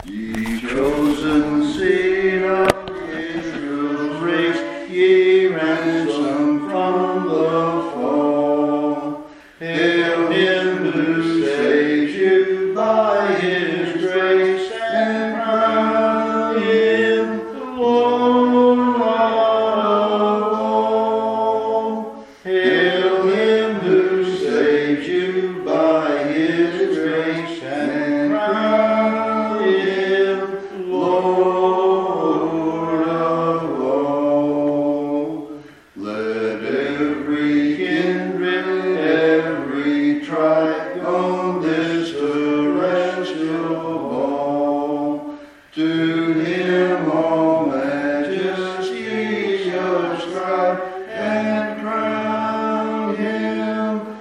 Ye chosen seed of Israel's race, ye ransomed from the fall. Hail him who saves you by his grace, and crown him Lord of all. Hail him who saves you by his grace, and crown him Lord of all. Let every kindred, every tribe on this terrestrial ball, to him all majesty ascribe, and crown him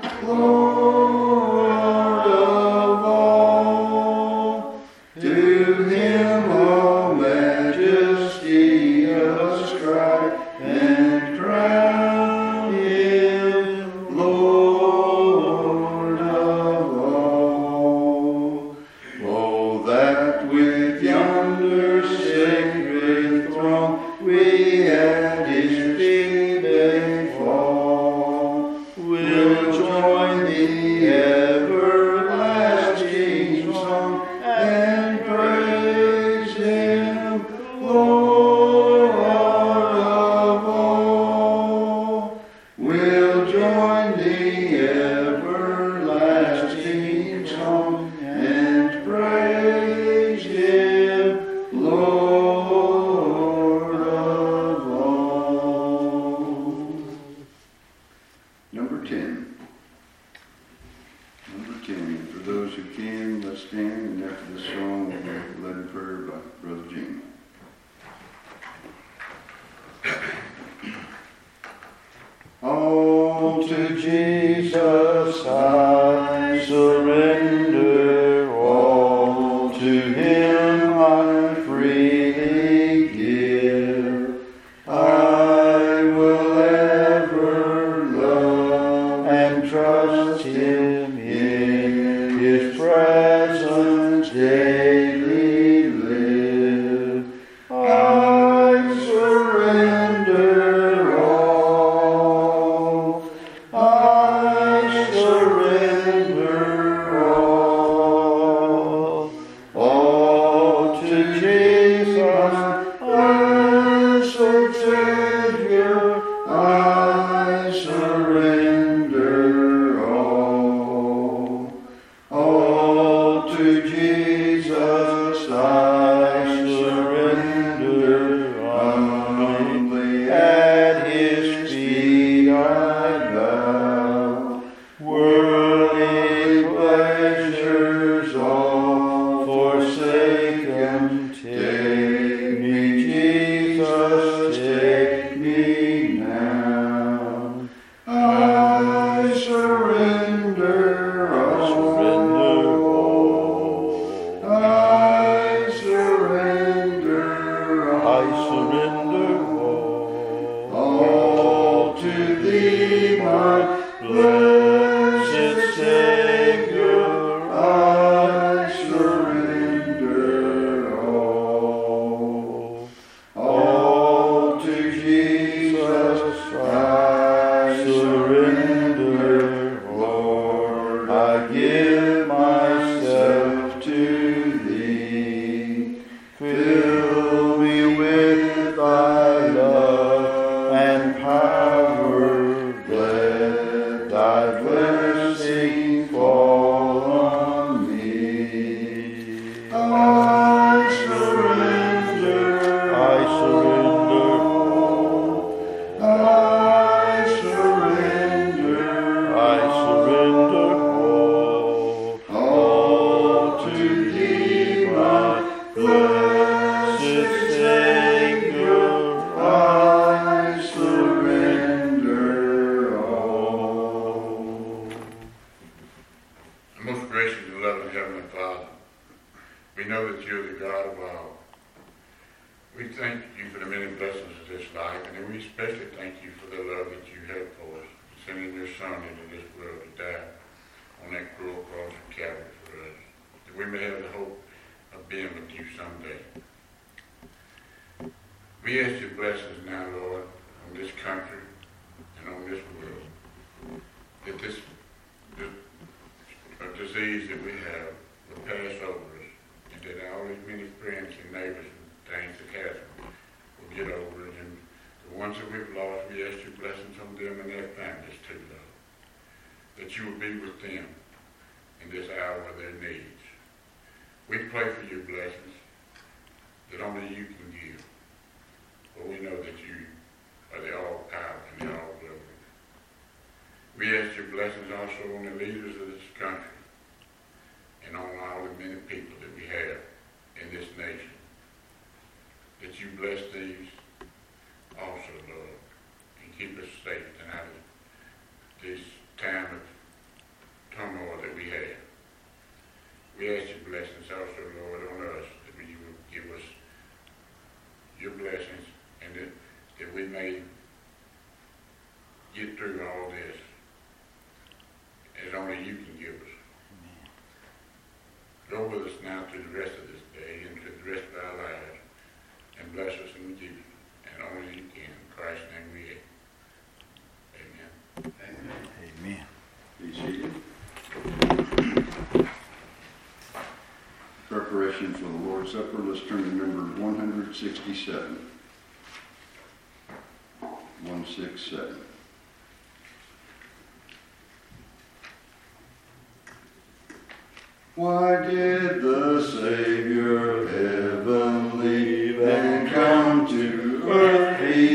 Lord of all. To him all majesty ascribe, and crown him Lord of all. Oh, that with yonder sacred throng we at his feet may fall, we'll join the everlasting song, and praise him, Lord of all. We'll join the everlasting song, and praise him, Lord of all. Number 10. Number 10. For those who can, let's stand, and after the song, we'll have a led in prayer by Brother Jamie. All to Jesus I surrender, all to him I freely give. I will ever love and trust him, in his presence daily live. I surrender all. I surrender all. All to Jesus, blessed Savior, I surrender all. All to Jesus I surrender, humbly at his feet I bow. Worldly pleasures all forsaken, take me, Jesus, take me now. I surrender all. I surrender all to thee, my blessed Savior. I surrender all. All to Jesus I surrender, Lord. I give myself to thee. Fill me with thy love and power. Let thy blessing fall on me. I surrender all. I surrender all to thee, my blessed Savior. I surrender all. Most gracious and loving Heavenly Father, we know that you're the God of all. We thank you for the many blessings of this life, and we especially thank you for the love that you have for us, sending your Son into this world to die on that cruel cross of Calvary for us, that we may have the hope of being with you someday. We ask your blessings now, Lord, on this country and on this world, that this disease that we have will pass over us, and that all these many friends and neighbors and things that have will get over it. And the ones that we've lost, we ask your blessings on them and their families too, Lord, that you will be with them in this hour of their needs. We pray for your blessings that only you can give, for we know that you are the all-power and the all-glory. We ask your blessings also on the leaders of this country and on all the many people that we have in this nation, that you bless these also, Lord, and keep us safe and out of this time of turmoil that we have. We ask your blessings also, Lord, on us, that you will give us your blessings and that we may get through all this as only you can give us. Go with us now through the rest of this day and through the rest of our lives, and bless us and give you, and only you can. In Christ's name we ask. Amen. Amen. Be seated. Preparation for the Lord's Supper. Let's turn to number 167. 167. Why did the Savior of heaven leave and come to earth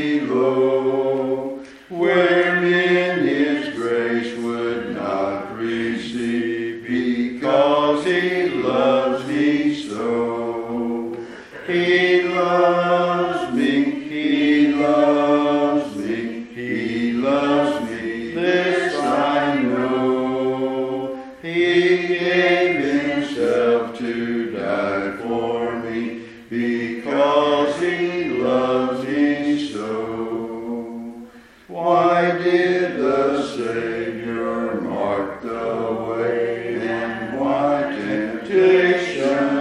below, where men his grace would not receive, because he loves me so? He loves me, he loves me, he loves me, this I know. He gave himself to die for me, because he loves me so. Why did the Savior mark the way, and why temptation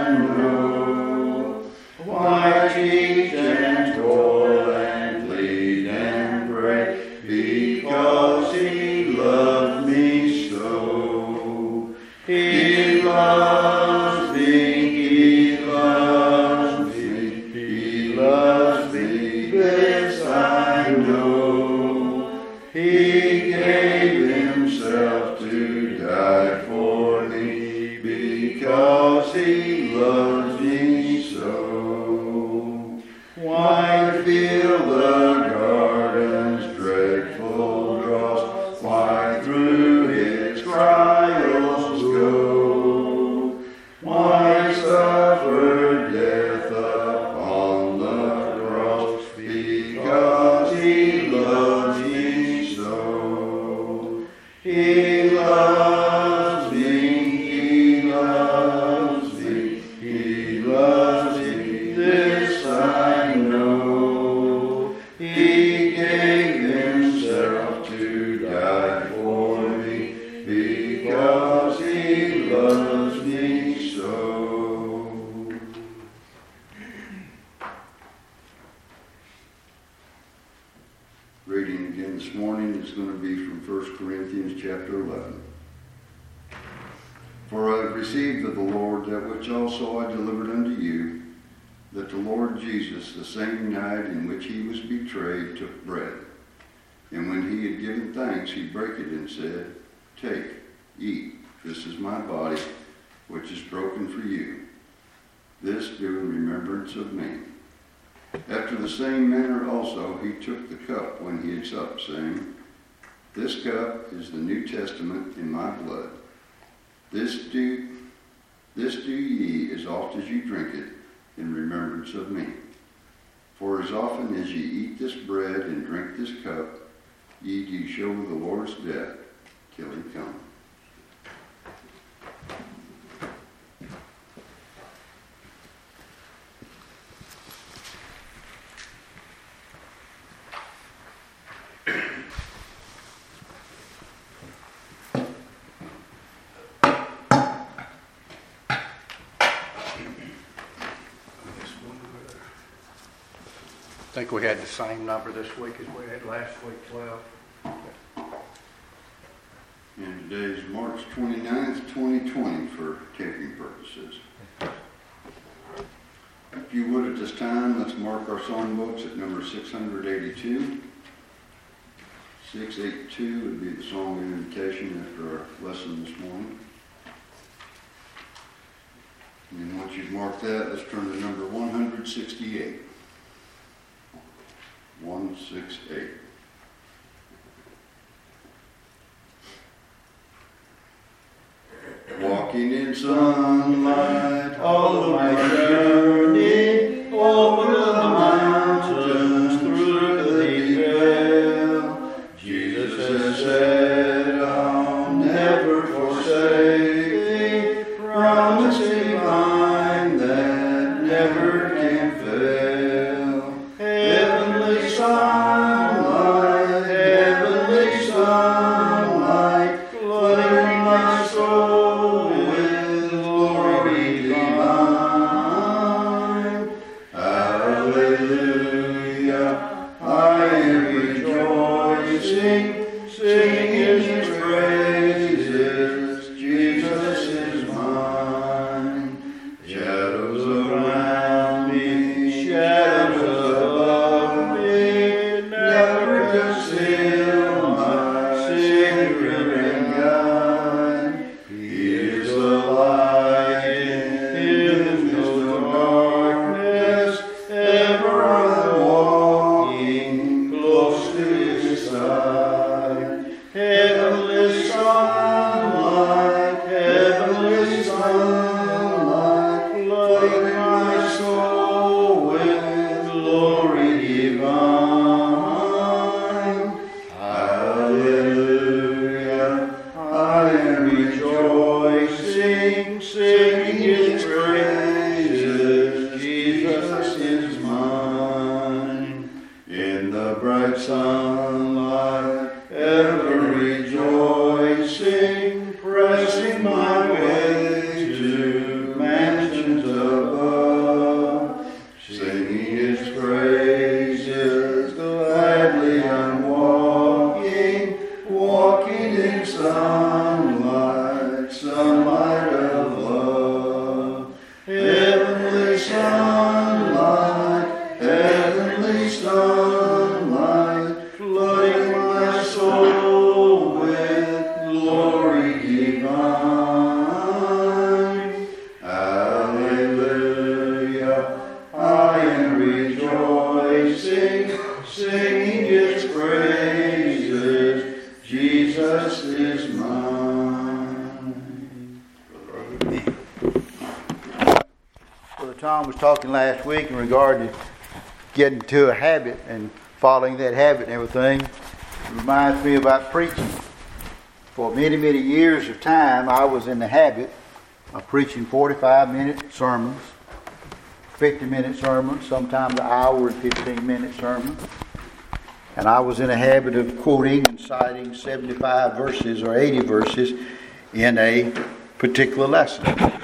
know? Why teach and toil and plead and pray, because he loved me so. He loves me, he loves me, he loves me, this I know. He gave himself to die for me, because he loves me so. Why feel the garden's dreadful dross? Why through its trials go? Why suffer death upon the cross? Because he loves me so. He loves me, he loves me, he loves me, this I know. He gave himself to die for me, because he loves me so. Reading again this morning is going to be from 1 Corinthians chapter 11. For I have received of the Lord that which also I delivered unto you, that the Lord Jesus, the same night in which he was betrayed, took bread. And when he had given thanks, he brake it and said, Take, eat, this is my body, which is broken for you. This do in remembrance of me. After the same manner also he took the cup when he had supped, saying, This cup is the New Testament in my blood. This do ye as oft as you drink it in remembrance of me. For as often as ye eat this bread and drink this cup, ye do show the Lord's death till he come. think we had the same number this week as we had last week, 12. And today is March 29th, 2020 for taping purposes. If you would at this time, let's mark our songbooks at number 682. 682 would be the song of invitation after our lesson this morning. And then once you've marked that, let's turn to number 168. 168. Walking in sunlight all of my journey, over the mountains, through the deep vale. Jesus has said, I'll never forsake thee, promising mine that never can fail. Heavenly sunlight, flooding my soul with glory divine. Hallelujah, I am rejoicing, singing His praises. Jesus is mine. Shadows around me, shadows above me, never conceal my Savior and God. He is the light in no darkness, ever I'm walking close to His side. Heavenly sunlight, flooding my soul with glory divine. Hallelujah, I am rejoicing, singing His praises. Jesus is mine. In the bright sunlight, ever rejoicing, pressing my way to mansions above, singing His praises, gladly I'm walking in sunlight of love. Heavenly sunlight, flooding my soul with glory divine. Hallelujah, I am rejoicing, singing His praises. Jesus is mine. Brother Tom was talking last week in regard to getting to a habit and following that habit and everything. It reminds me about preaching. For many, many years of time, I was in the habit of preaching 45-minute sermons, 50-minute sermons, sometimes an hour and 15-minute sermons. And I was in a habit of quoting and citing 75 verses or 80 verses in a particular lesson.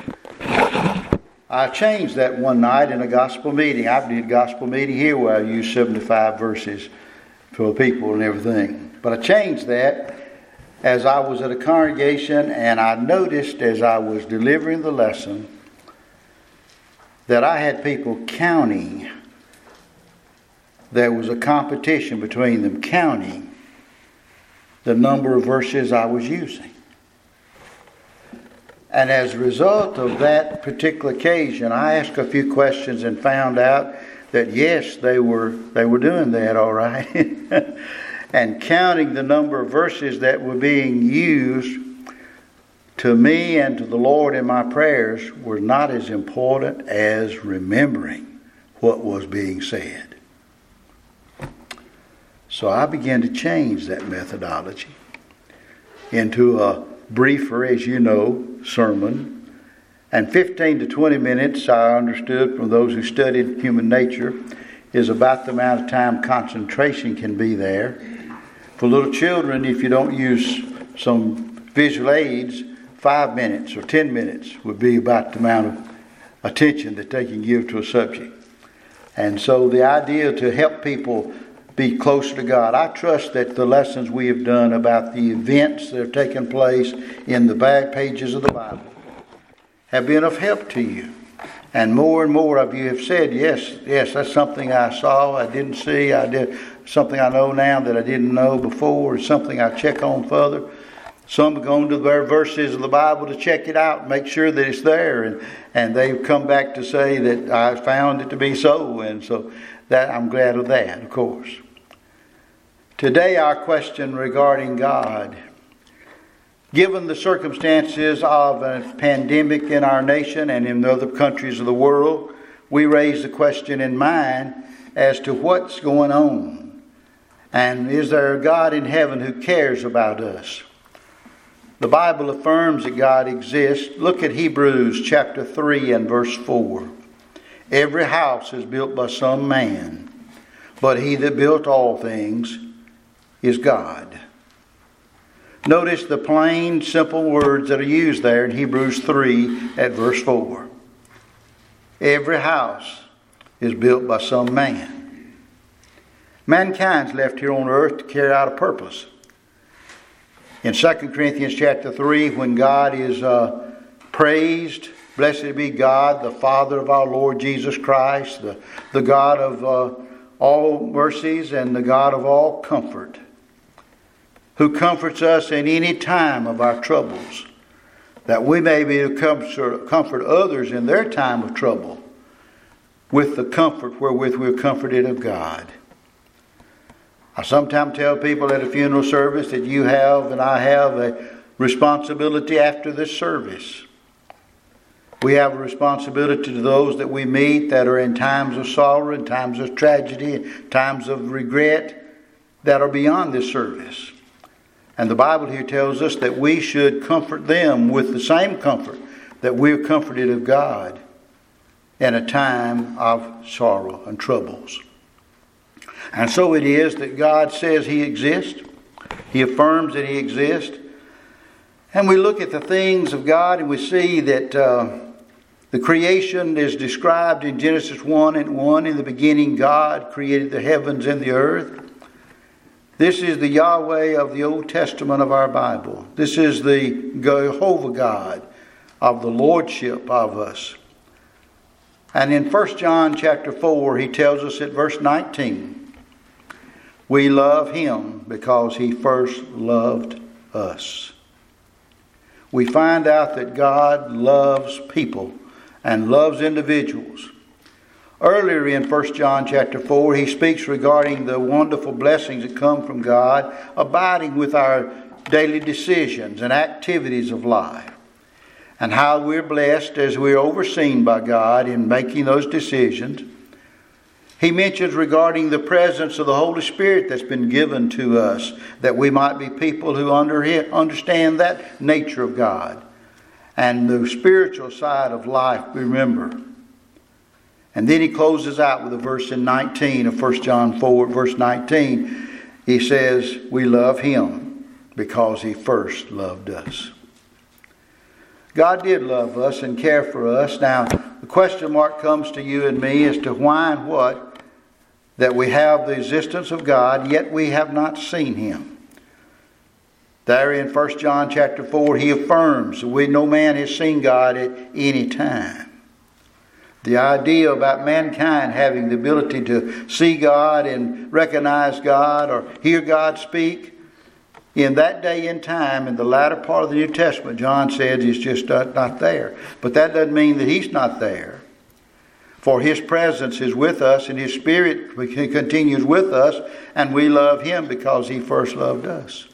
I changed that one night in a gospel meeting. I did a gospel meeting here where I used 75 verses for people and everything. But I changed that as I was at a congregation, and I noticed as I was delivering the lesson that I had people counting. There was a competition between them counting the number of verses I was using. And as a result of that particular occasion, I asked a few questions and found out that yes, they were doing that all right. And counting the number of verses that were being used to me and to the Lord in my prayers was not as important as remembering what was being said. So I began to change that methodology into a briefer, as you know, sermon. And 15 to 20 minutes, I understood from those who studied human nature, is about the amount of time concentration can be there. For little children, if you don't use some visual aids, 5 minutes or 10 minutes would be about the amount of attention that they can give to a subject. And so the idea to help people be closer to God. I trust that the lessons we have done about the events that have taken place in the back pages of the Bible have been of help to you. And more of you have said, yes, that's something I saw, I didn't see, I did something I know now that I didn't know before, or something I check on further. Some have gone to the verses of the Bible to check it out, make sure that it's there, and they've come back to say that I found it to be so, and so that I'm glad of that, of course. Today our question regarding God. Given the circumstances of a pandemic in our nation and in other countries of the world, we raise the question in mind as to what's going on. And is there a God in heaven who cares about us? The Bible affirms that God exists. Look at Hebrews chapter 3 and verse 4. Every house is built by some man, but he that built all things is God. Notice the plain, simple words that are used there in Hebrews 3 at verse 4. Every house is built by some man. Mankind's left here on earth to carry out a purpose. In 2 Corinthians chapter 3, when God is praised, blessed be God, the Father of our Lord Jesus Christ, the God of all mercies and the God of all comfort, who comforts us in any time of our troubles, that we may be able to comfort others in their time of trouble with the comfort wherewith we are comforted of God. I sometimes tell people at a funeral service that you have and I have a responsibility after this service. We have a responsibility to those that we meet that are in times of sorrow, in times of tragedy, in times of regret that are beyond this service. And the Bible here tells us that we should comfort them with the same comfort that we're comforted of God in a time of sorrow and troubles. And so it is that God says He exists. He affirms that He exists. And we look at the things of God and we see that the creation is described in Genesis 1 and 1. In the beginning, God created the heavens and the earth. This is the Yahweh of the Old Testament of our Bible. This is the Jehovah God of the Lordship of us. And in 1 John chapter 4, he tells us at verse 19, we love Him because He first loved us. We find out that God loves people and loves individuals. Earlier in 1 John chapter 4, he speaks regarding the wonderful blessings that come from God, abiding with our daily decisions and activities of life, and how we're blessed as we're overseen by God in making those decisions. He mentions regarding the presence of the Holy Spirit that's been given to us, that we might be people who understand that nature of God and the spiritual side of life, remember. And then he closes out with a verse in 19 of 1 John 4, verse 19. He says, we love Him because He first loved us. God did love us and care for us. Now, the question mark comes to you and me as to why and what that we have the existence of God, yet we have not seen Him. There in 1 John chapter 4, he affirms no man has seen God at any time. The idea about mankind having the ability to see God and recognize God or hear God speak, in that day and time, in the latter part of the New Testament, John says He's just not there. But that doesn't mean that He's not there. For His presence is with us and His Spirit continues with us, and we love Him because He first loved us.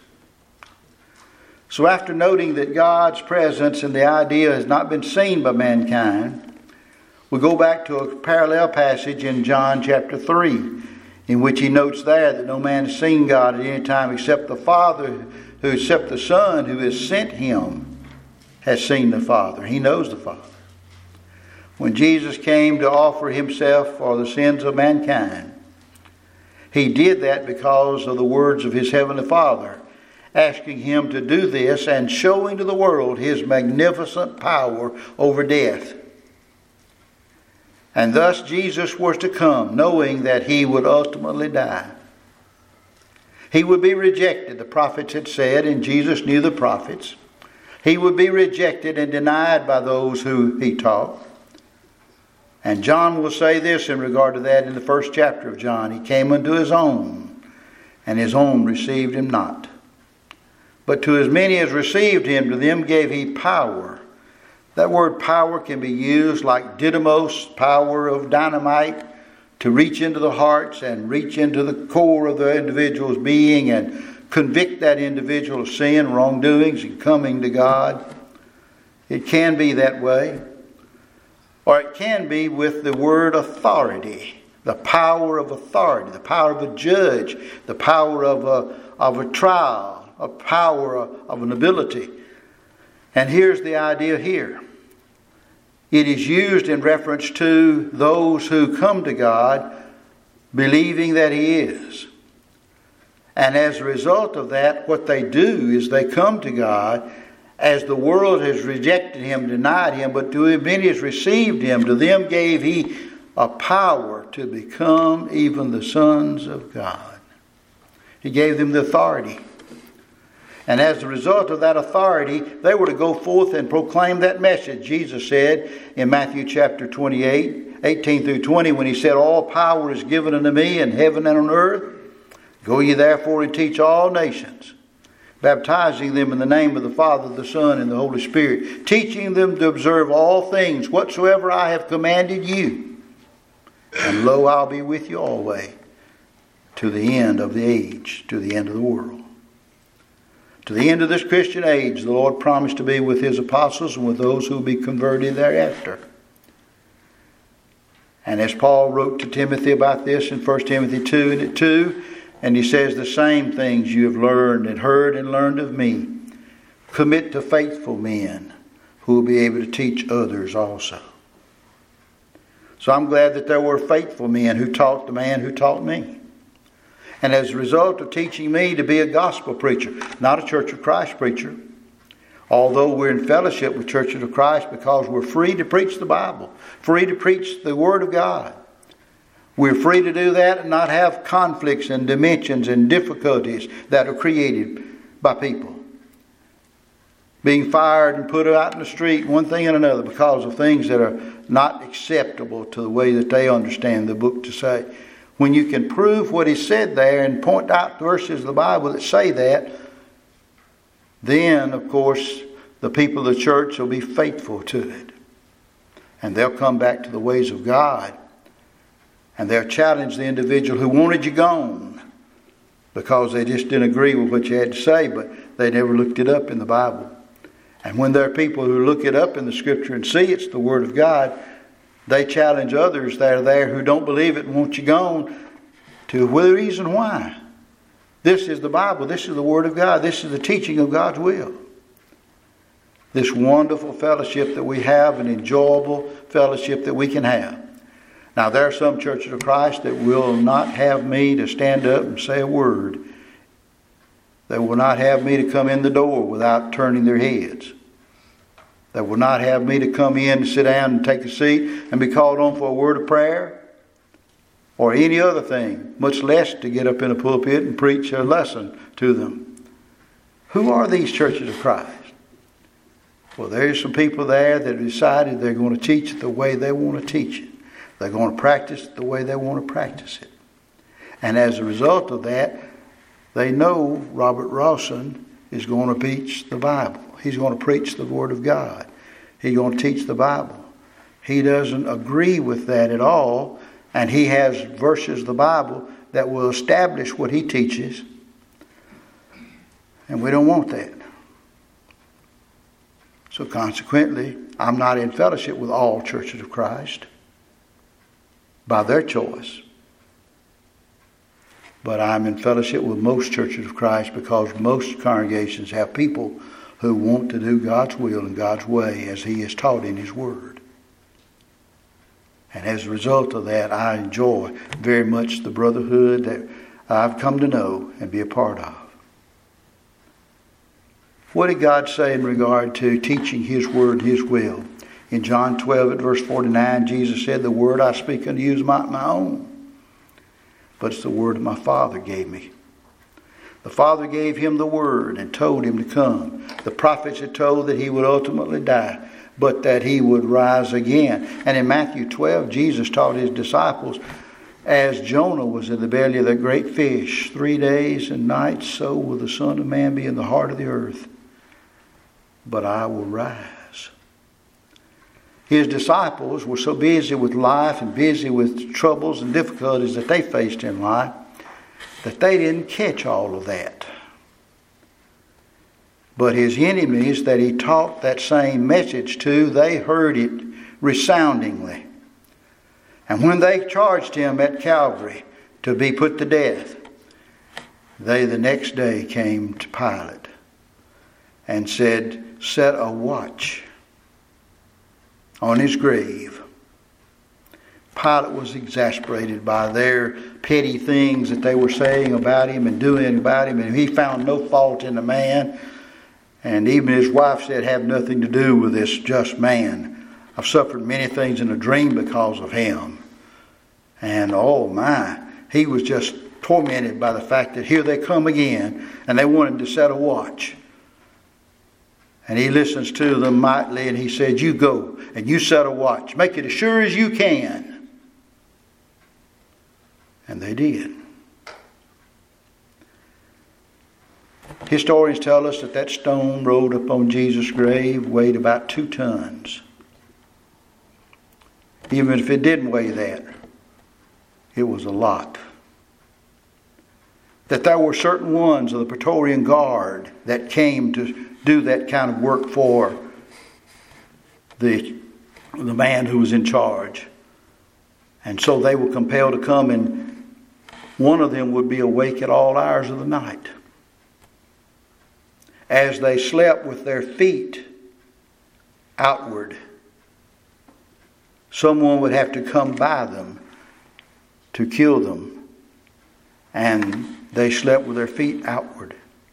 So after noting that God's presence and the idea has not been seen by mankind, we go back to a parallel passage in John chapter 3, in which he notes there that no man has seen God at any time except the Father, except the Son who has sent Him has seen the Father. He knows the Father. When Jesus came to offer Himself for the sins of mankind, He did that because of the words of His Heavenly Father, asking Him to do this and showing to the world His magnificent power over death. And thus Jesus was to come, knowing that he would ultimately die. He would be rejected. The prophets had said, and Jesus knew the prophets. He would be rejected and denied by those who he taught. And John will say this in regard to that in the first chapter of John. He came unto his own, and his own received him not. But to as many as received him, to them gave he power. That word power can be used like dynamos, power of dynamite, to reach into the hearts and reach into the core of the individual's being and convict that individual of sin, wrongdoings, and coming to God. It can be that way. Or it can be with the word authority, the power of authority, the power of a judge, the power of a trial, a power of an ability. And here's the idea here. It is used in reference to those who come to God believing that He is. And as a result of that, what they do is they come to God as the world has rejected Him, denied Him, but to as many as received Him, to them gave He a power to become even the sons of God. He gave them the authority. And as a result of that authority, they were to go forth and proclaim that message. Jesus said in Matthew chapter 28, 18 through 20, when He said, all power is given unto me in heaven and on earth. Go ye therefore and teach all nations, baptizing them in the name of the Father, the Son, and the Holy Spirit, teaching them to observe all things whatsoever I have commanded you. And lo, I'll be with you always, to the end of the age, to the end of the world. To the end of this Christian age, the Lord promised to be with His apostles and with those who will be converted thereafter. And as Paul wrote to Timothy about this in 1 Timothy 2, and he says, the same things you have learned and heard and learned of me, commit to faithful men who will be able to teach others also. So I'm glad that there were faithful men who taught the man who taught me. And as a result of teaching me to be a gospel preacher, not a Church of Christ preacher, although we're in fellowship with Churches of Christ because we're free to preach the Bible, free to preach the Word of God. We're free to do that and not have conflicts and dimensions and difficulties that are created by people. Being fired and put out in the street, one thing and another, because of things that are not acceptable to the way that they understand the book to say. When you can prove what is said there and point out verses of the Bible that say that, then, of course, the people of the church will be faithful to it. And they'll come back to the ways of God. And they'll challenge the individual who wanted you gone because they just didn't agree with what you had to say, but they never looked it up in the Bible. And when there are people who look it up in the Scripture and see it's the Word of God, they challenge others that are there who don't believe it and want you gone to the reason why. This is the Bible. This is the Word of God. This is the teaching of God's will. This wonderful fellowship that we have, an enjoyable fellowship that we can have. Now, there are some Churches of Christ that will not have me to stand up and say a word. They will not have me to come in the door without turning their heads. They will not have me to come in and sit down and take a seat and be called on for a word of prayer or any other thing, much less to get up in a pulpit and preach a lesson to them. Who are these Churches of Christ? Well, there's some people there that have decided they're going to teach it the way they want to teach it. They're going to practice it the way they want to practice it. And as a result of that, they know Robert Rawson is going to preach the Bible. He's going to preach the Word of God. He's going to teach the Bible. He doesn't agree with that at all. And he has verses of the Bible that will establish what he teaches. And we don't want that. So consequently, I'm not in fellowship with all Churches of Christ by their choice. But I'm in fellowship with most Churches of Christ because most congregations have people who want to do God's will and God's way as He is taught in His Word. And as a result of that, I enjoy very much the brotherhood that I've come to know and be a part of. What did God say in regard to teaching His Word and His will? In John 12 at verse 49, Jesus said, the word I speak unto you is not my own, but it's the word that my Father gave me. The Father gave him the word and told him to come. The prophets had told that he would ultimately die, but that he would rise again. And in Matthew 12, Jesus taught his disciples, as Jonah was in the belly of that great fish 3 days and nights, so will the Son of Man be in the heart of the earth. But I will rise. His disciples were so busy with life and busy with troubles and difficulties that they faced in life that they didn't catch all of that. But his enemies that he taught that same message to, they heard it resoundingly. And when they charged him at Calvary to be put to death, they the next day came to Pilate and said, set a watch on his grave. Pilate was exasperated by their petty things that they were saying about him and doing about him, and he found no fault in the man. And even his wife said, have nothing to do with this just man. I've suffered many things in a dream because of him. And oh my, he was just tormented by the fact that here they come again, and they wanted to set a watch. And he listens to them mightily, and he said, you go and you set a watch. Make it as sure as you can. And they did. Historians tell us that that stone rolled up on Jesus' grave weighed about 2 tons. Even if it didn't weigh that, it was a lot. That there were certain ones of the Praetorian Guard that came to do that kind of work for the man who was in charge. And so they were compelled to come, and one of them would be awake at all hours of the night. As they slept with their feet outward, someone would have to come by them to kill them. And they slept with their feet outward.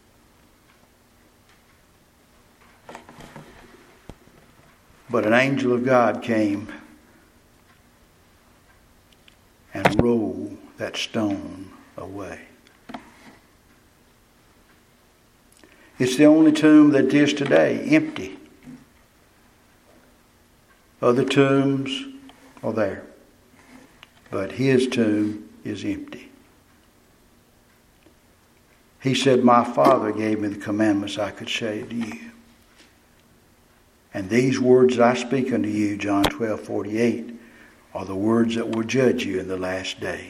But an angel of God came and rolled that stone away. It's the only tomb that is today empty. Other tombs are there, but his tomb is empty. He said, my Father gave me the commandments I could say to you. And these words that I speak unto you, John 12:48, are the words that will judge you in the last day.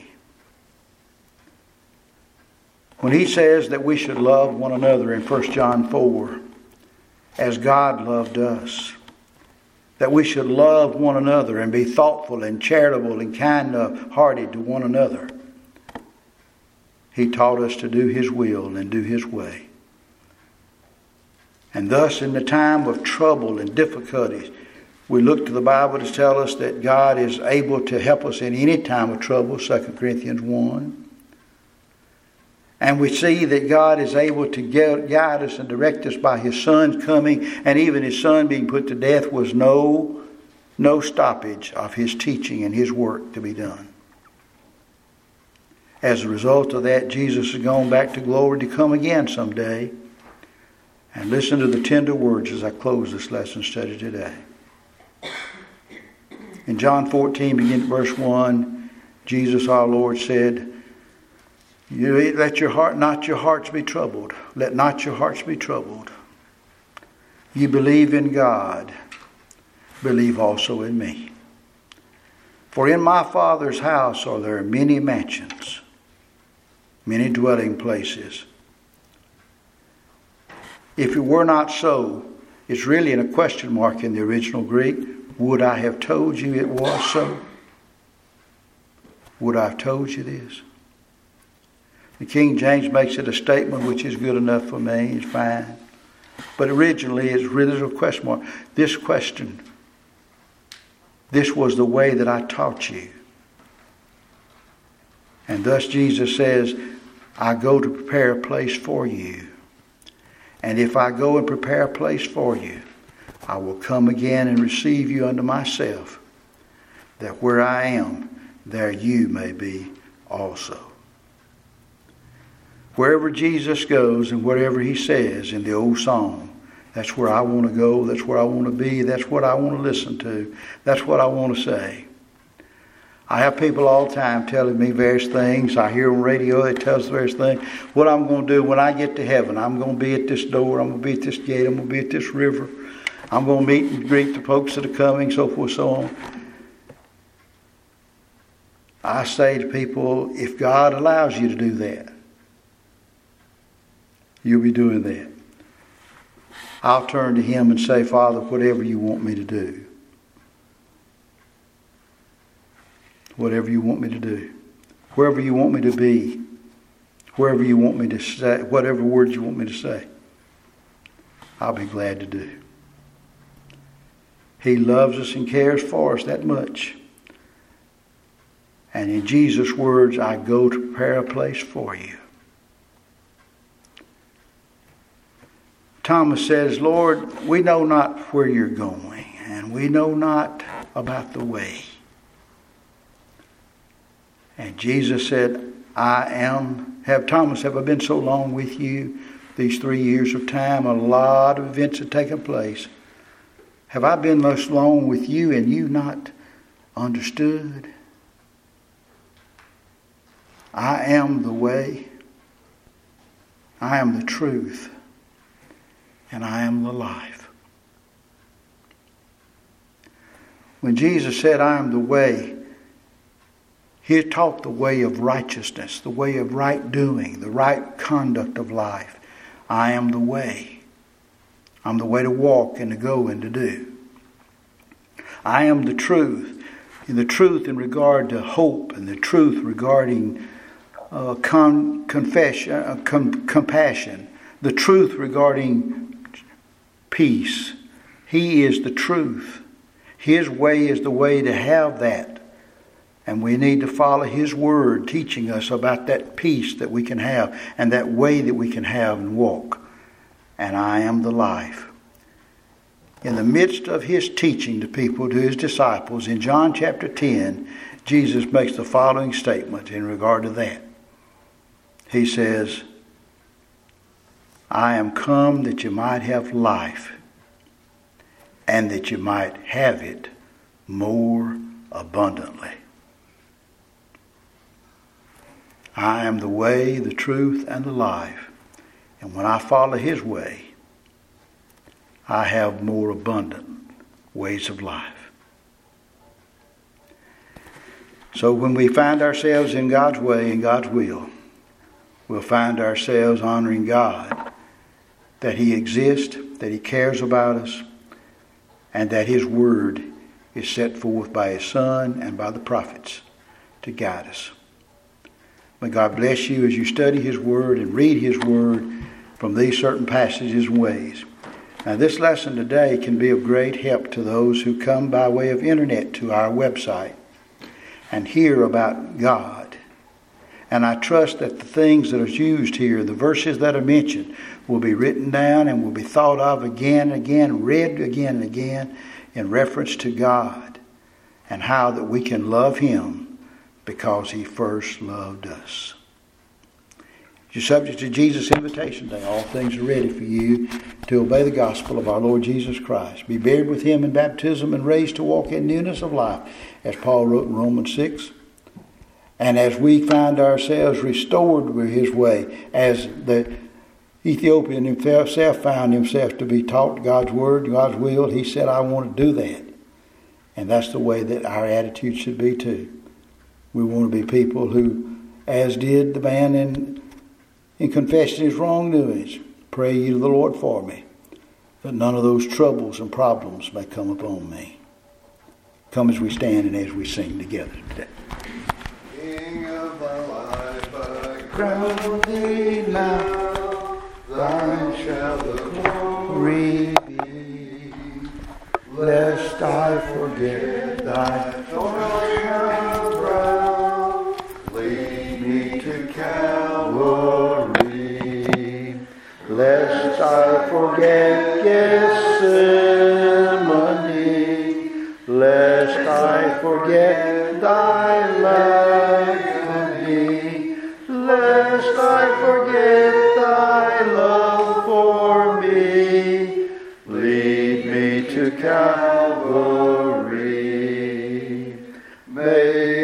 When he says that we should love one another in 1 John 4, as God loved us, that we should love one another and be thoughtful and charitable and kind-hearted to one another, he taught us to do his will and do his way. And thus, in the time of trouble and difficulties, we look to the Bible to tell us that God is able to help us in any time of trouble, 2 Corinthians 1. And we see that God is able to guide us and direct us by his Son's coming, and even his Son being put to death was no stoppage of his teaching and his work to be done. As a result of that, Jesus has gone back to glory to come again someday. And listen to the tender words as I close this lesson study today. In John 14, beginning at verse 1, Jesus our Lord said, let your hearts be troubled. Let not your hearts be troubled. You believe in God, believe also in me. For in my Father's house are there many mansions, many dwelling places. If it were not so, it's really in a question mark in the original Greek. Would I have told you it was so? Would I have told you this? The King James makes it a statement which is good enough for me. It's fine. But originally it's really a question mark. This question, this was the way that I taught you. And thus Jesus says, I go to prepare a place for you. And if I go and prepare a place for you, I will come again and receive you unto myself, that where I am, there you may be also. Wherever Jesus goes and whatever he says in the old song, that's where I want to go, that's where I want to be, that's what I want to listen to, that's what I want to say. I have people all the time telling me various things. I hear on radio, it tells various things. What I'm going to do when I get to heaven, I'm going to be at this door, I'm going to be at this gate, I'm going to be at this river. I'm going to meet and greet the folks that are coming, so forth, so on. I say to people, if God allows you to do that, you'll be doing that. I'll turn to him and say, Father, whatever you want me to do. Whatever you want me to do. Wherever you want me to be. Wherever you want me to say. Whatever words you want me to say. I'll be glad to do. He loves us and cares for us that much. And in Jesus' words, I go to prepare a place for you. Thomas says, Lord, we know not where you're going, and we know not about the way. And Jesus said, Thomas, have I been so long with you? These 3 years of time, a lot of events have taken place. Have I been much long with you and you not understood? I am the way, I am the truth, and I am the life. When Jesus said, I am the way, he taught the way of righteousness, the way of right doing, the right conduct of life. I am the way. I'm the way to walk and to go and to do. I am the truth. The truth in regard to hope and the truth regarding compassion. The truth regarding peace. He is the truth. His way is the way to have that. And we need to follow his word, teaching us about that peace that we can have and that way that we can have and walk. And I am the life. In the midst of his teaching to people, to his disciples, in John chapter 10, Jesus makes the following statement in regard to that. He says, I am come that you might have life, and that you might have it more abundantly. I am the way, the truth, and the life. And when I follow his way, I have more abundant ways of life. So when we find ourselves in God's way and God's will, we'll find ourselves honoring God, that he exists, that he cares about us, and that his word is set forth by his Son and by the prophets to guide us. May God bless you as you study his word and read his word from these certain passages and ways. Now, this lesson today can be of great help to those who come by way of internet to our website and hear about God. And I trust that the things that are used here, the verses that are mentioned, will be written down and will be thought of again and again, read again and again in reference to God and how that we can love him because he first loved us. You're subject to Jesus' invitation today. All things are ready for you to obey the gospel of our Lord Jesus Christ. Be buried with him in baptism and raised to walk in newness of life, as Paul wrote in Romans 6. And as we find ourselves restored with his way, as the Ethiopian himself found himself to be taught God's word, God's will, he said, I want to do that. And that's the way that our attitude should be too. We want to be people who, as did the man in confessing his wrongdoings, pray ye to the Lord for me, that none of those troubles and problems may come upon me. Come as we stand and as we sing together today. King of my life, I Crown thee now, thine shall the glory be, lest I forget thy toil brow, lead me to Calvary, lest I forget Gethsemane.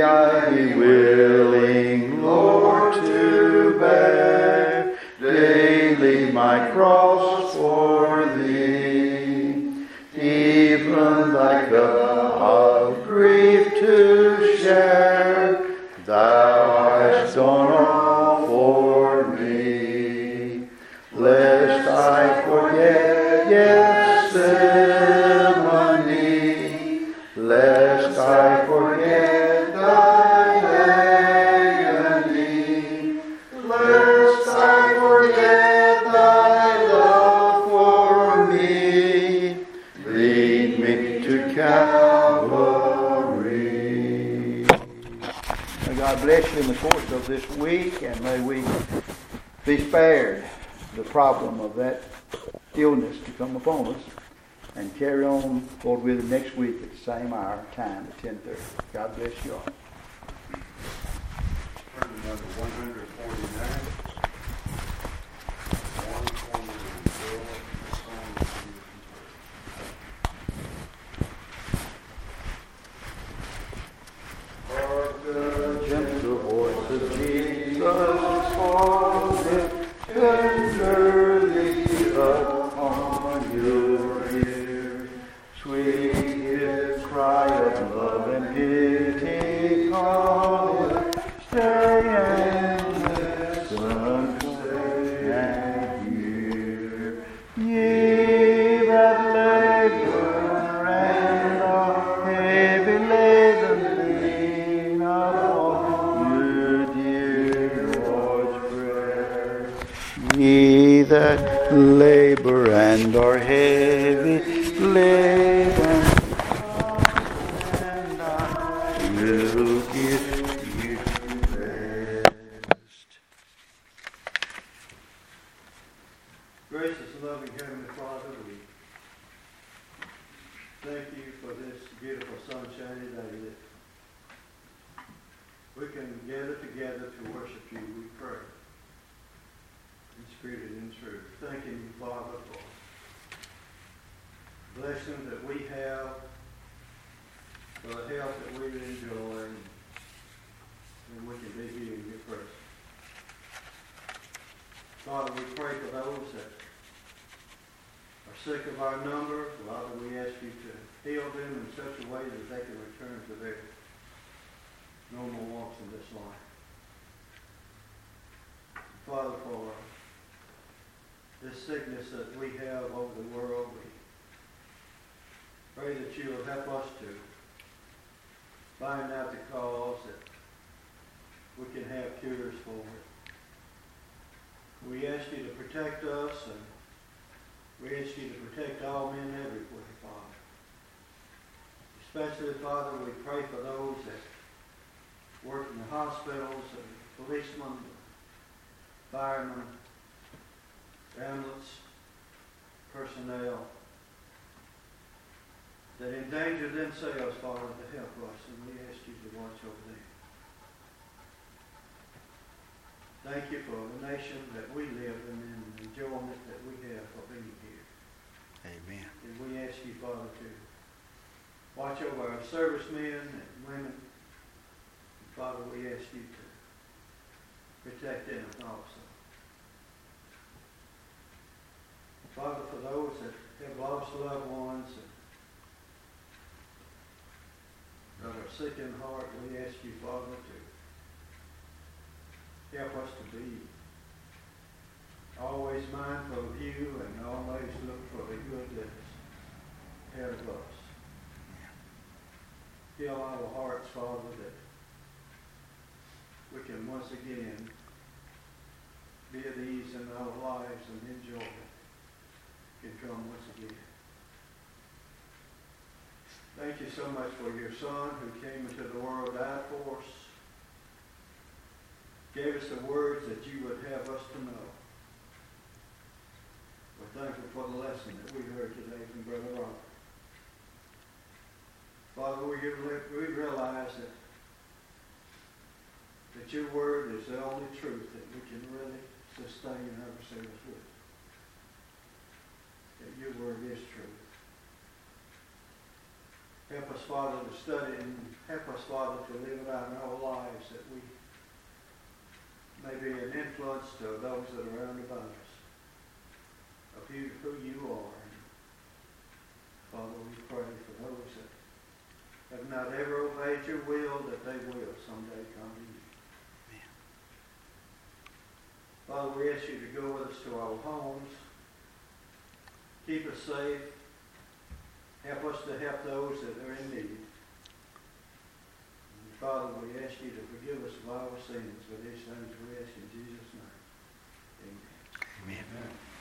May I be willing, Lord, to bear daily my cross for Thee, even Thy cup of grief to share. Thou hast gone all for me, lest I forget, yes, Gethsemane, lest I forget Thine agony, lest I forget Thy love for me. Lead me to Calvary. May God bless you in the course of this week, and may we be spared the problem of that illness to come upon us, and carry on, Lord willing, next week at the same hour, time at 10:30. God bless you all. Turn to number 149. 149. Gentle voice of Jesus falling tenderly upon your ear. Sweet his cry of love and pity calling, stay and listen, stay and hear. Ye that labor and are heavy laden, lean upon your dear Lord's prayer. Ye that labor and are heavy laden, and I will give you rest. Gracious and loving Heavenly Father, we thank you for this beautiful sunshiny day that we can gather together to worship you. We pray in spirit and in truth. Thanking you, Father, for the blessing that we have, for the health that we enjoy, and we can be here in your presence. Father, we pray for those that are sick of our number. Father, we ask you to heal them in such a way that they can return to their normal walks in this life. Father, for this sickness that we have over the world, we pray that you will help us to find out the cause, that we can have cures for it. We ask you to protect us, and we ask you to protect all men everywhere, Father. Especially, Father, we pray for those that work in the hospitals, and policemen, firemen, ambulance personnel that endanger themselves, Father, to help us, and we ask you to watch over them. Thank you for the nation that we live in and the enjoyment that we have for being here. Amen. And we ask you, Father, to watch over our servicemen and women. And Father, we ask you to protect them also. Father, for those that have lost loved ones and that are sick in heart, we ask you, Father, to help us to be always mindful of you and always look for the good that's ahead of us. Heal our hearts, Father, that we can once again be at ease in our lives and enjoy it. Can come once again. Thank you so much for your Son who came into the world, died for us, gave us the words that you would have us to know. We're thankful for the lesson that we heard today from Brother Robert. Father, we realize that your word is the only truth that we can really sustain ourselves with. That your word is true. Help us, Father, to study and help us, Father, to live it out in our lives, that we may be an influence to those that are around about us of who you are. And Father, we pray for those that have not ever obeyed your will, that they will someday come to you. Father, we ask you to go with us to our homes. Keep us safe. Help us to help those that are in need. And Father, we ask you to forgive us of our sins. For these things we ask in Jesus' name. Amen. Amen. Amen.